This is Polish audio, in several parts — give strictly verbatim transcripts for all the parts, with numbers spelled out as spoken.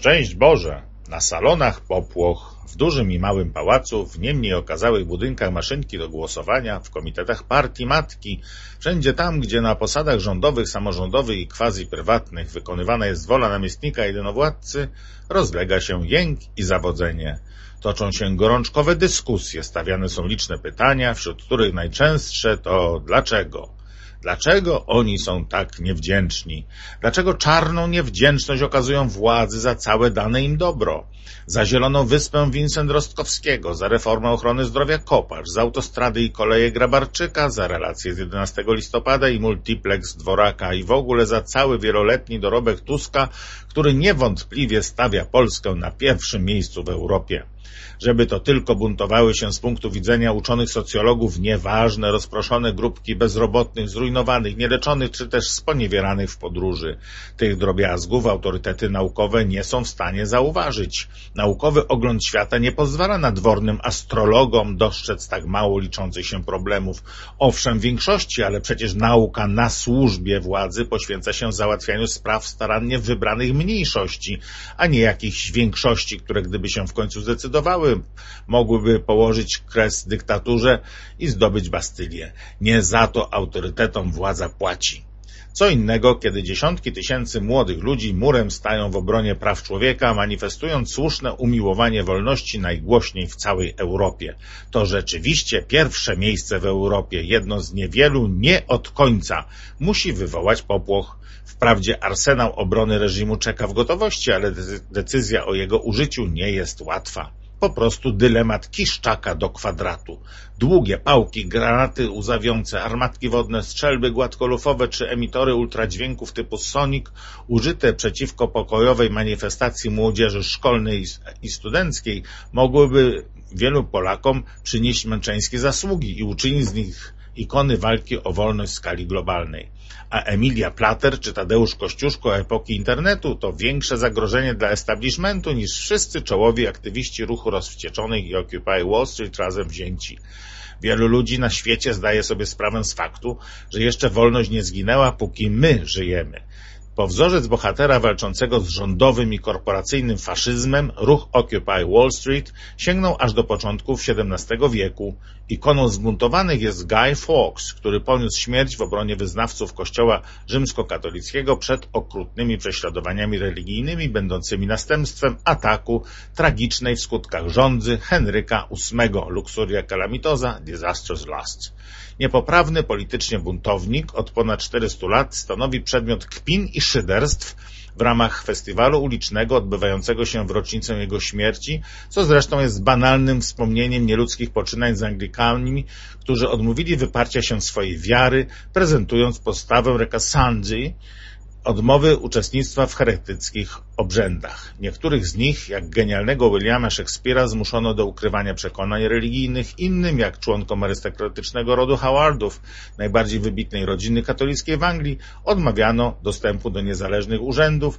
Szczęść Boże! Na salonach popłoch, w dużym i małym pałacu, w niemniej okazałych budynkach maszynki do głosowania, w komitetach partii matki, wszędzie tam, gdzie na posadach rządowych, samorządowych i quasi-prywatnych wykonywana jest wola namiestnika jedynowładcy, rozlega się jęk i zawodzenie. Toczą się gorączkowe dyskusje, stawiane są liczne pytania, wśród których najczęstsze to dlaczego? Dlaczego oni są tak niewdzięczni? Dlaczego czarną niewdzięczność okazują władzy za całe dane im dobro? Za Zieloną Wyspę Vincent-Rostkowskiego, za reformę ochrony zdrowia Kopacz, za autostrady i koleje Grabarczyka, za relacje z jedenastego listopada i multiplex Dworaka i w ogóle za cały wieloletni dorobek Tuska, który niewątpliwie stawia Polskę na pierwszym miejscu w Europie. Żeby to tylko buntowały się z punktu widzenia uczonych socjologów nieważne, rozproszone grupki bezrobotnych, zrujnowanych, nieleczonych czy też sponiewieranych w podróży. Tych drobiazgów autorytety naukowe nie są w stanie zauważyć. Naukowy ogląd świata nie pozwala nadwornym astrologom dostrzec tak mało liczących się problemów. Owszem, w większości, ale przecież nauka na służbie władzy poświęca się załatwianiu spraw starannie wybranych mniejszości, a nie jakichś większości, które gdyby się w końcu zdecydowały, mogłyby położyć kres dyktaturze i zdobyć Bastylię. Nie za to autorytetom władza płaci. Co innego, kiedy dziesiątki tysięcy młodych ludzi murem stają w obronie praw człowieka, manifestując słuszne umiłowanie wolności najgłośniej w całej Europie. To rzeczywiście pierwsze miejsce w Europie, jedno z niewielu, nie od końca, musi wywołać popłoch. Wprawdzie arsenał obrony reżimu czeka w gotowości, ale decyzja o jego użyciu nie jest łatwa. Po prostu dylemat Kiszczaka do kwadratu. Długie pałki, granaty łzawiące, armatki wodne, strzelby gładkolufowe czy emitory ultradźwięków typu Sonic, użyte przeciwko pokojowej manifestacji młodzieży szkolnej i studenckiej, mogłyby wielu Polakom przynieść męczeńskie zasługi i uczynić z nich ikony walki o wolność w skali globalnej. A Emilia Plater czy Tadeusz Kościuszko epoki internetu to większe zagrożenie dla establishmentu niż wszyscy czołowi aktywiści ruchu rozwścieczonych i Occupy Wall Street razem wzięci. Wielu ludzi na świecie zdaje sobie sprawę z faktu, że jeszcze wolność nie zginęła, póki my żyjemy. Po wzorzec bohatera walczącego z rządowym i korporacyjnym faszyzmem, ruch Occupy Wall Street sięgnął aż do początków siedemnastego wieku. Ikoną zbuntowanych jest Guy Fawkes, który poniósł śmierć w obronie wyznawców kościoła rzymskokatolickiego przed okrutnymi prześladowaniami religijnymi, będącymi następstwem ataku tragicznej w skutkach żądzy Henryka ósmego, Luxuria Calamitosa, Disastrous Lust. Niepoprawny politycznie buntownik od ponad czterystu lat stanowi przedmiot kpin i szyderstw w ramach festiwalu ulicznego odbywającego się w rocznicę jego śmierci, co zresztą jest banalnym wspomnieniem nieludzkich poczynań z Anglikanami, którzy odmówili wyparcia się swojej wiary, prezentując postawę rekasandzi, odmowy uczestnictwa w heretyckich obrzędach. Niektórych z nich, jak genialnego Williama Shakespeare'a, zmuszono do ukrywania przekonań religijnych, innym, jak członkom arystokratycznego rodu Howardów, najbardziej wybitnej rodziny katolickiej w Anglii, odmawiano dostępu do niezależnych urzędów,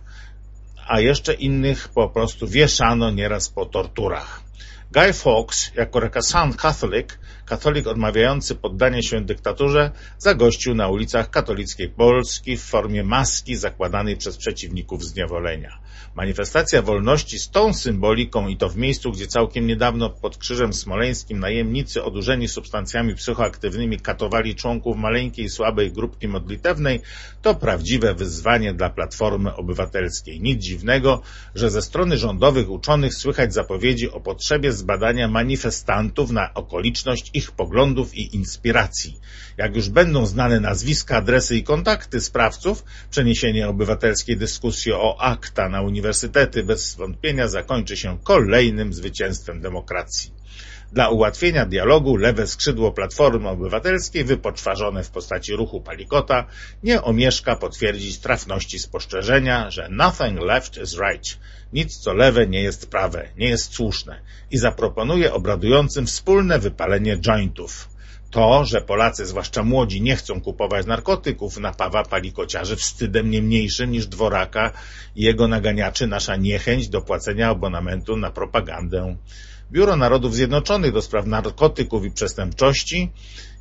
a jeszcze innych po prostu wieszano nieraz po torturach. Guy Fawkes, jako recasant Catholic, katolik odmawiający poddania się dyktaturze, zagościł na ulicach katolickiej Polski w formie maski zakładanej przez przeciwników zniewolenia. Manifestacja wolności z tą symboliką i to w miejscu, gdzie całkiem niedawno pod Krzyżem Smoleńskim najemnicy odurzeni substancjami psychoaktywnymi katowali członków maleńkiej, słabej grupki modlitewnej, to prawdziwe wyzwanie dla Platformy Obywatelskiej. Nic dziwnego, że ze strony rządowych uczonych słychać zapowiedzi o potrzebie zbadania manifestantów na okoliczność ich poglądów i inspiracji. Jak już będą znane nazwiska, adresy i kontakty sprawców, przeniesienie obywatelskiej dyskusji o akta na uniwersytety bez wątpienia zakończy się kolejnym zwycięstwem demokracji. Dla ułatwienia dialogu lewe skrzydło Platformy Obywatelskiej, wypoczwarzone w postaci ruchu Palikota, nie omieszka potwierdzić trafności spostrzeżenia, że nothing left is right, nic co lewe nie jest prawe, nie jest słuszne, i zaproponuje obradującym wspólne wypalenie jointów. To, że Polacy, zwłaszcza młodzi, nie chcą kupować narkotyków, napawa palikociarzy wstydem nie mniejszym niż Dworaka i jego naganiaczy nasza niechęć do płacenia abonamentu na propagandę. Biuro Narodów Zjednoczonych do spraw narkotyków i przestępczości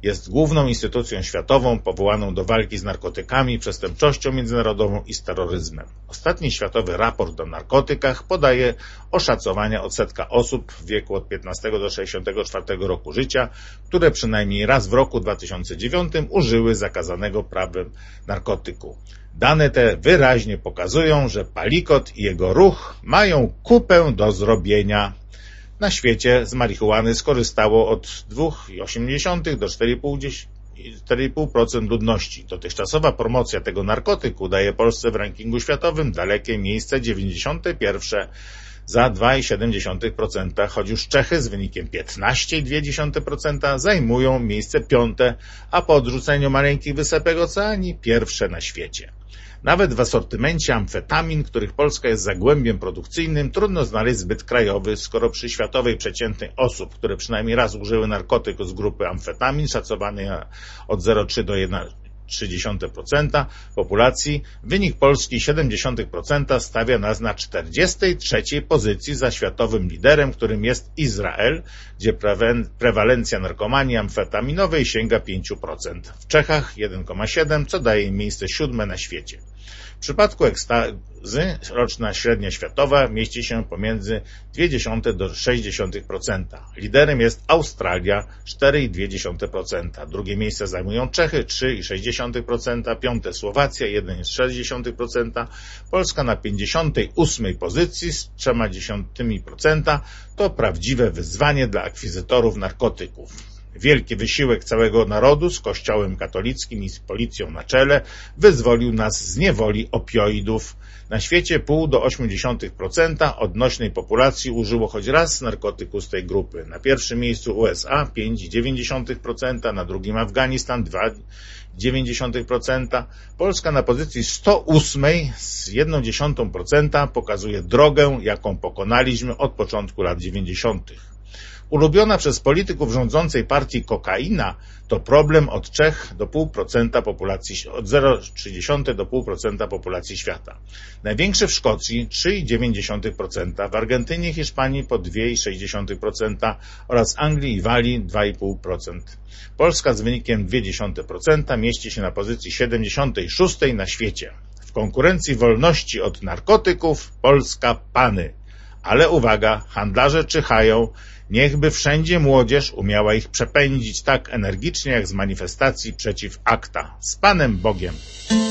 jest główną instytucją światową powołaną do walki z narkotykami, przestępczością międzynarodową i z terroryzmem. Ostatni światowy raport o narkotykach podaje oszacowania odsetka osób w wieku od piętnastego do sześćdziesiątego czwartego roku życia, które przynajmniej raz w roku dwa tysiące dziewiątym użyły zakazanego prawem narkotyku. Dane te wyraźnie pokazują, że palikot i jego ruch mają kupę do zrobienia. Na świecie z marihuany skorzystało od dwa przecinek osiem do cztery przecinek pięć procent ludności. Dotychczasowa promocja tego narkotyku daje Polsce w rankingu światowym dalekie miejsce dziewięćdziesiąte pierwsze za dwa przecinek siedem procent, choć już Czechy z wynikiem piętnaście przecinek dwa procent zajmują miejsce piąte, a po odrzuceniu maleńkich wysepek oceanii pierwsze na świecie. Nawet w asortymencie amfetamin, których Polska jest zagłębiem produkcyjnym, trudno znaleźć zbyt krajowy, skoro przy światowej przeciętnej osób, które przynajmniej raz użyły narkotyku z grupy amfetamin, szacowanej od zero przecinek trzy do jeden przecinek trzy procent populacji, wynik Polski siedem przecinek siedem procent stawia nas na czterdziestej trzeciej pozycji za światowym liderem, którym jest Izrael, gdzie prewalencja narkomanii amfetaminowej sięga pięć procent. W Czechach jeden przecinek siedem procent, co daje im miejsce siódme na świecie. W przypadku ekstazy roczna średnia światowa mieści się pomiędzy zero przecinek dwa do sześć przecinek procent. Liderem jest Australia cztery przecinek dwa procent. Drugie miejsce zajmują Czechy trzy przecinek sześć procent, piąte Słowacja jeden przecinek sześć procent. Polska na pięćdziesiątej ósmej pozycji z trzy przecinek trzy procent to prawdziwe wyzwanie dla akwizytorów narkotyków. Wielki wysiłek całego narodu z Kościołem katolickim i z policją na czele wyzwolił nas z niewoli opioidów. Na świecie zero przecinek pięć do ośmiu procent odnośnej populacji użyło choć raz narkotyku z tej grupy. Na pierwszym miejscu U S A pięć przecinek dziewięć procent, na drugim Afganistan dwa przecinek dziewięć procent. Polska na pozycji sto ósmej z jedną dziesiątą procent pokazuje drogę, jaką pokonaliśmy od początku lat dziewięćdziesiątych. Ulubiona przez polityków rządzącej partii kokaina to problem od trzy do zero przecinek pięć procent populacji, od zero przecinek trzy do zero przecinek pięć procent populacji świata. Największy w Szkocji trzy przecinek dziewięć procent, w Argentynie i Hiszpanii po dwa przecinek sześć procent oraz Anglii i Walii dwa przecinek pięć procent. Polska z wynikiem dwa przecinek zero procent mieści się na pozycji siedemdziesiątej szóstej na świecie. W konkurencji wolności od narkotyków Polska pany. Ale uwaga, handlarze czyhają, niechby wszędzie młodzież umiała ich przepędzić tak energicznie jak z manifestacji przeciw ACTA. Z Panem Bogiem!